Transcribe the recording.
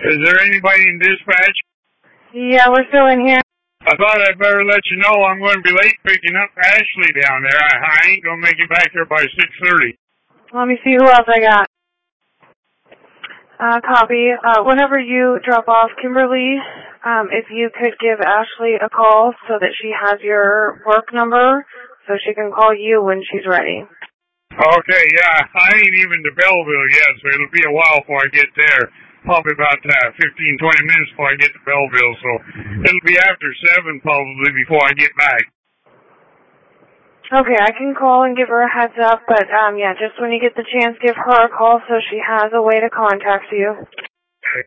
Is there anybody in dispatch? Yeah, we're still in here. I thought I'd better let you know I'm going to be late picking up Ashley down there. I ain't going to make it back there by 6:30. Let me see who else I got. Copy. Whenever you drop off Kimberly, if you could give Ashley a call so that she has your work number so she can call you when she's ready. Okay, yeah. I ain't even to Belleville yet, so it'll be a while before I get there. Probably about 15, 20 minutes before I get to Belleville, so it'll be after 7 probably before I get back. Okay, I can call and give her a heads up, but yeah, just when you get the chance, give her a call so she has a way to contact you.